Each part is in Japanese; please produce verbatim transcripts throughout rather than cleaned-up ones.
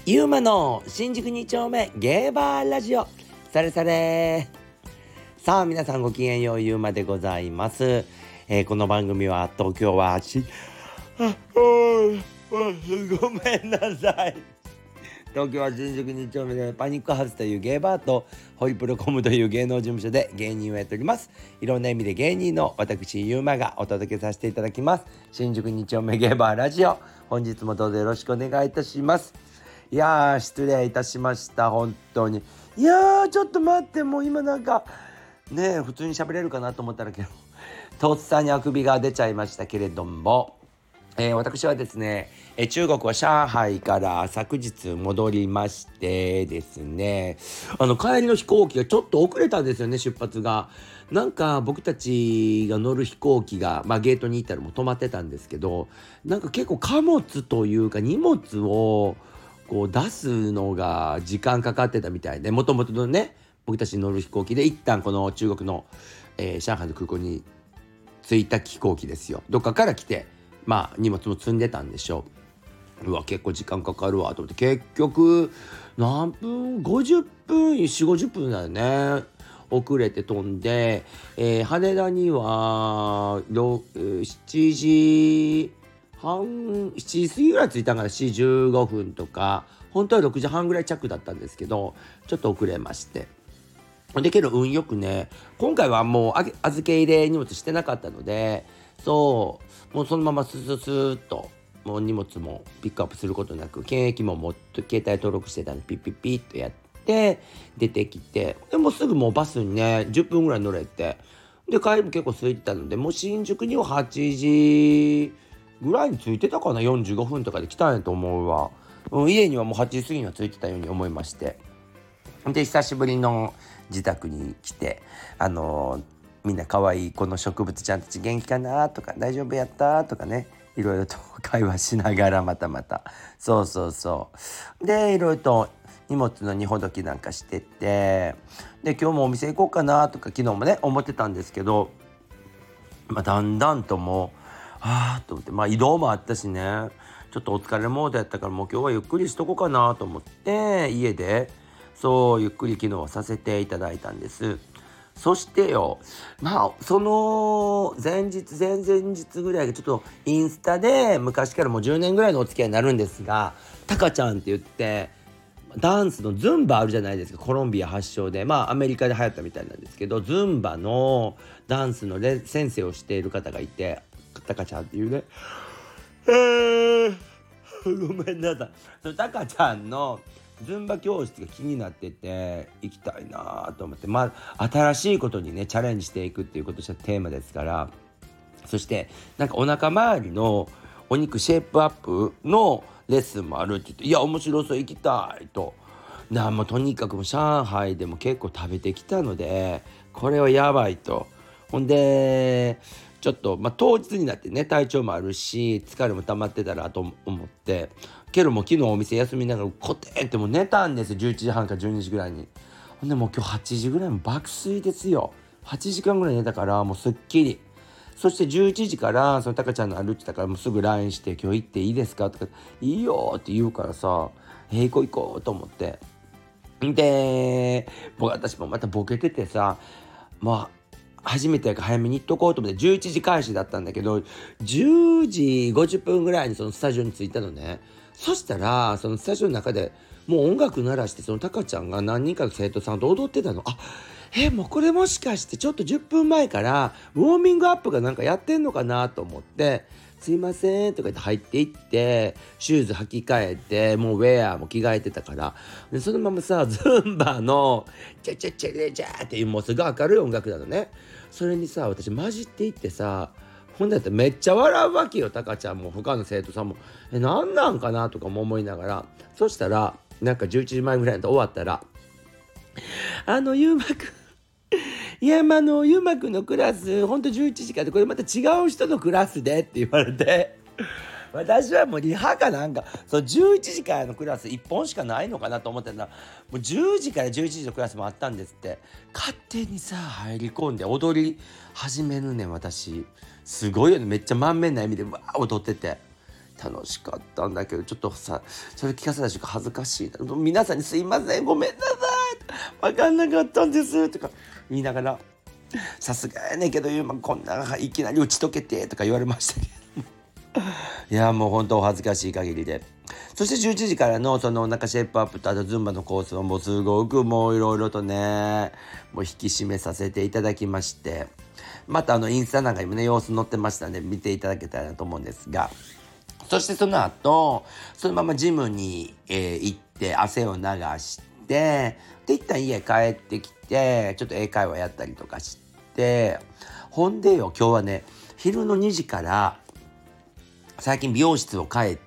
ゆうまの新宿に丁目ゲーバーラジオされされ。さあ皆さんごきげんよう、ゆうまでございます。えー、この番組は東京はしあごめんなさい東京は新宿に丁目でパニックハウスというゲーバーとホリプロコムという芸能事務所で芸人をやっております。いろんな意味で芸人の私ゆうまがお届けさせていただきます。新宿に丁目ゲーバーラジオ、本日もどうぞよろしくお願いいたします。いやー失礼いたしました、本当に。いやーちょっと待って、もう今なんかね普通に喋れるかなと思ったらけどとっさにあくびが出ちゃいましたけれども、えー、私はですね、えー、中国は上海から昨日戻りましてですね、あの帰りの飛行機がちょっと遅れたんですよね、出発が。なんか僕たちが乗る飛行機が、まあ、ゲートに行ったらもう止まってたんですけど、なんか結構貨物というか荷物をこう出すのが時間かかってたみたいで、もともとのね僕たち乗る飛行機で一旦この中国の、えー、上海の空港に着いた飛行機ですよ。どっかから来てまあ荷物も積んでたんでしょう。うわ結構時間かかるわと思って、結局何分ごじゅっぷん よんじゅうごじゅっぷんだよね、遅れて飛んで、えー、羽田にはしちじはんしちじ過ぎぐらい着いたからしちじじゅうごふんとか、本当はろくじはんぐらい着だったんですけどちょっと遅れまして、でけど運よくね、今回はもうあげ預け入れ荷物してなかったので、そうもうそのままスススーっともう荷物もピックアップすることなく、検疫ももっと携帯登録してたんでピッピッピッとやって出てきて、でもうすぐもうバスにねじゅっぷんぐらい乗れて、で帰りも結構空いてたので、もう新宿にははちじぐらいに着いてたかな、よんじゅうごふんとかで来たんやと思うわ、うん、家にはもうはちじ過ぎには着いてたように思いまして、で久しぶりの自宅に来て、あのー、みんな可愛いこの植物ちゃんたち元気かなとか、大丈夫やったとかね、いろいろと会話しながらまたまたそうそうそうでいろいろと荷物の荷ほどきなんかしてて、で今日もお店行こうかなとか昨日もね思ってたんですけど、まあ、だんだんともうあーと思って、まあ移動もあったしね、ちょっとお疲れモードやったから、もう今日はゆっくりしとこうかなと思って家でそうゆっくり昨日はさせていただいたんです。そしてよ、まあその前日前々日ぐらいがちょっとインスタで昔からもうじゅうねんぐらいのお付き合いになるんですが、タカちゃんって言ってダンスのズンバあるじゃないですか、コロンビア発祥で、まあアメリカで流行ったみたいなんですけど、ズンバのダンスのレ先生をしている方がいて、タカちゃんっていうね、えー、ごめんなさい、そのタカちゃんのズンバ教室が気になってて行きたいなと思って、まあ新しいことにねチャレンジしていくっていうことがテーマですから、そしてなんかお腹周りのお肉シェイプアップのレッスンもあるって言って、いや面白そう、行きたいと。なもうとにかくもう上海でも結構食べてきたのでこれはやばいと。ほんでちょっと、まあ、当日になってね体調もあるし疲れも溜まってたらと思って、けども昨日お店休みながらコテンってもう寝たんですよ、じゅういちじはんかじゅうにじぐらいに。ほんでもう今日はちじぐらいも爆睡ですよ、はちじかんぐらい寝たからもうすっきり。そしてじゅういちじからそのタカちゃんのあるって言ったからもうすぐ ライン して今日行っていいですかとか、いいよって言うからさ、えー、行こう行こうと思って、で僕私もまたボケててさ、まあ初めてやから早めに行っとこうと思ってじゅういちじ開始だったんだけど、じゅうじごじゅっぷんぐらいにそのスタジオに着いたのね。そしたらそのスタジオの中でもう音楽鳴らして、そのタカちゃんが何人かの生徒さんと踊ってたの。あえもうこれもしかしてちょっとじゅっぷんまえからウォーミングアップがなんかやってんのかなと思って、すいませんとか言って入っていって、シューズ履き替えてもうウェアも着替えてたから、でそのままさズンバのチャチャチャチャチャっていうもうすごい明るい音楽なのね。それにさ私混じっていってさ、ほんだってめっちゃ笑うわけよ、タカちゃんも他の生徒さんもえなんなんかなとかも思いながら、そしたらなんかじゅういちじまえぐらいで終わったら、あのゆうまくんいやまあのゆうまくんのクラスほんとじゅういちじからでこれまた違う人のクラスでって言われて私はもうリハかなんかそうじゅういちじからのクラスいっぽんしかないのかなと思ってたら、もうじゅうじからじゅういちじのクラスもあったんですって。勝手にさ入り込んで踊り始めるねん私。すごいよね、めっちゃ満面な意味でわー踊ってて、 楽しかったんだけど、ちょっとさそれ聞かせた瞬間恥ずかしいな。皆さんにすいません、ごめんなさい、分かんなかったんですとか言いながら、さすがやねんけどゆうまこんないきなり打ち解けてとか言われましたけどいやもう本当お恥ずかしい限りで、そしてじゅういちじからのそのお腹シェイプアップとあとズンバのコースはもうすごくもういろいろとねもう引き締めさせていただきまして、またあのインスタなんかにもね様子載ってましたんで見ていただけたらなと思うんですが、そしてその後そのままジムに、えー行って汗を流してで一旦家帰ってきてちょっと英会話やったりとかして、ほんでよ今日はね昼のにじから最近美容室を帰って、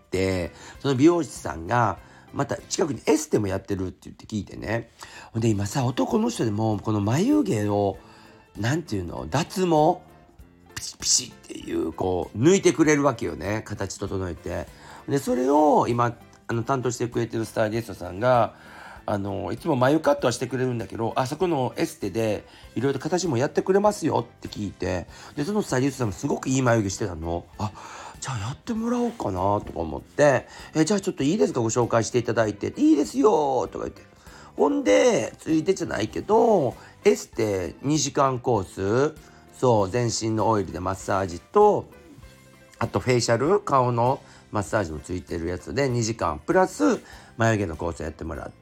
その美容師さんがまた近くにエステもやってるって言って聞いてね、ほんで今さ男の人でもこの眉毛をなんていうの脱毛ピシピシっていうこう抜いてくれるわけよね、形整えて。でそれを今あの担当してくれてるスタイリストさんがあのいつも眉カットはしてくれるんだけど、あそこのエステでいろいろ形もやってくれますよって聞いて、でそのスタイリストさんもすごくいい眉毛してたの。あ、じゃあやってもらおうかなとか思って、えじゃあちょっといいですかご紹介していただいて。いいですよとか言って、ほんでついてじゃないけどエステにじかんコース、そう全身のオイルでマッサージとあとフェイシャル顔のマッサージもついてるやつでにじかんプラス眉毛のコースやってもらって、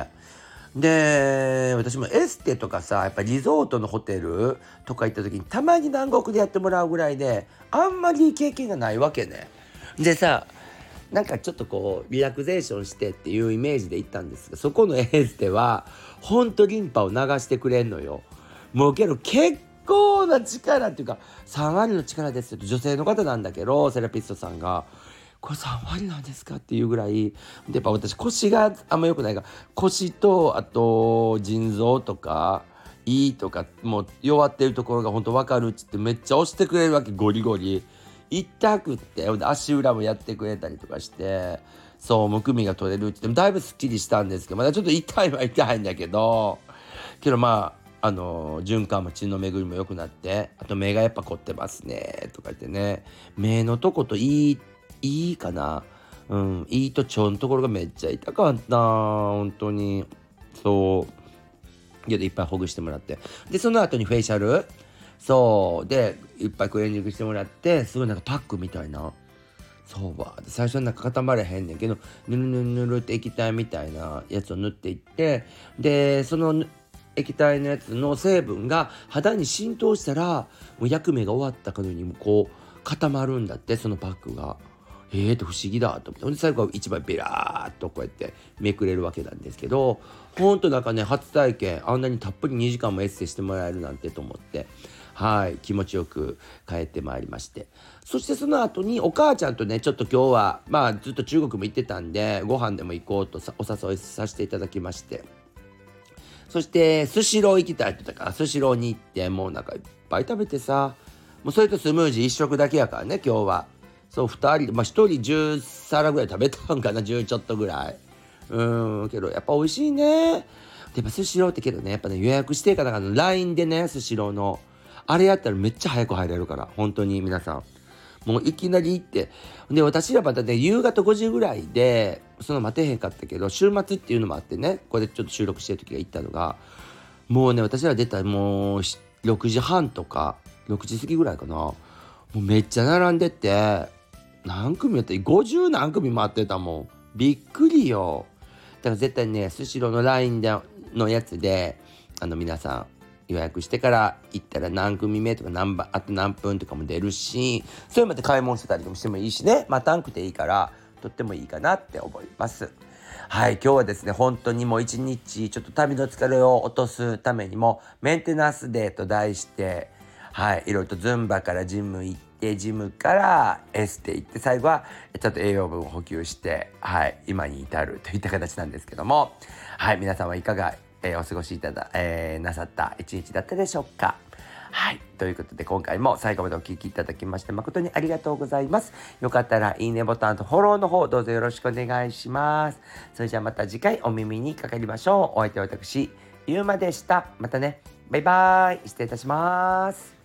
で私もエステとかさやっぱリゾートのホテルとか行った時にたまに南国でやってもらうぐらいであんまり経験がないわけね。でさなんかちょっとこうリラクゼーションしてっていうイメージで行ったんですが、そこのエステはほんとリンパを流してくれんのよ。もうけど結構な力っていうかさんわりの力ですよ、女性の方なんだけどセラピストさんがこれさんわりなんですかっていうぐらいで、やっぱ私腰があんま良くないから腰とあと腎臓とか胃とかもう弱ってるところがほんと分かるっつってめっちゃ押してくれるわけ、ゴリゴリ痛くって、足裏もやってくれたりとかして、そうむくみが取れるって言ってもだいぶすっきりしたんですけど、まだちょっと痛いは痛いんだけど、けどまああの循環も血の巡りも良くなって、あと目がやっぱ凝ってますねとか言ってね、目のとこといいいいかな、うんいいと腸のところがめっちゃ痛かった本当に。そうけどいっぱいほぐしてもらって、でその後にフェイシャルそうでいっぱいクレンジングしてもらって、すごいなんかパックみたいな、そうわ最初はなんか固まれへんねんけどぬるぬるぬるって液体みたいなやつを塗っていって、でその液体のやつの成分が肌に浸透したらもう役目が終わったかのようにもこう固まるんだって、そのパックが。えーって不思議だと思って、で最後は一枚ベラーっとこうやってめくれるわけなんですけど、ほんとなんかね初体験あんなにたっぷりにじかんもエッセイしてもらえるなんてと思って、はい気持ちよく帰ってまいりまして、そしてその後にお母ちゃんとねちょっと今日はまあずっと中国も行ってたんでご飯でも行こうとさお誘いさせていただきまして、そしてスシロー行きたいって言ったからスシローに行って、もうなんかいっぱい食べてさ、もうそれとスムージー一食だけやからね今日は。そうふたりまあひとりじゅっさらぐらい食べたんかな、じゅうちょっとぐらい。うーんけどやっぱ美味しいね。でやっぱスシローってけどねやっぱね予約してからの ライン でねスシローのあれやったらめっちゃ早く入れるから、本当に皆さんもういきなり行って、で私らまたね夕方ごじぐらいでその待てへんかったけど週末っていうのもあってね、これちょっと収録してる時が行ったのがもうね私ら出たらもうろくじはんとかろくじ過ぎぐらいかな、もうめっちゃ並んでて何組やったらごじゅう何組待ってたもん、びっくりよ。だから絶対ねスシローの ライン でのやつであの皆さん予約してから行ったら何組目とか何番あと何分とかも出るし、それまで買い物してたりとかもしてもいいしね、待たんくていいからとってもいいかなって思います。はい今日はですね本当にもう一日ちょっと旅の疲れを落とすためにもメンテナンスデーと題してはいいろいろとズンバからジム行ってジムからエステ行って最後はちょっと栄養分を補給してはい今に至るといった形なんですけども、はい皆さんはいかが、えー、お過ごしいただ、えー、なさった一日だったでしょうか。はいということで今回も最後までお聞きいただきまして誠にありがとうございます。よかったらいいねボタンとフォローの方どうぞよろしくお願いします。それじゃあまた次回お耳にかかりましょう。お相手は私ゆうまでした。またねバイバーイ失礼いたします。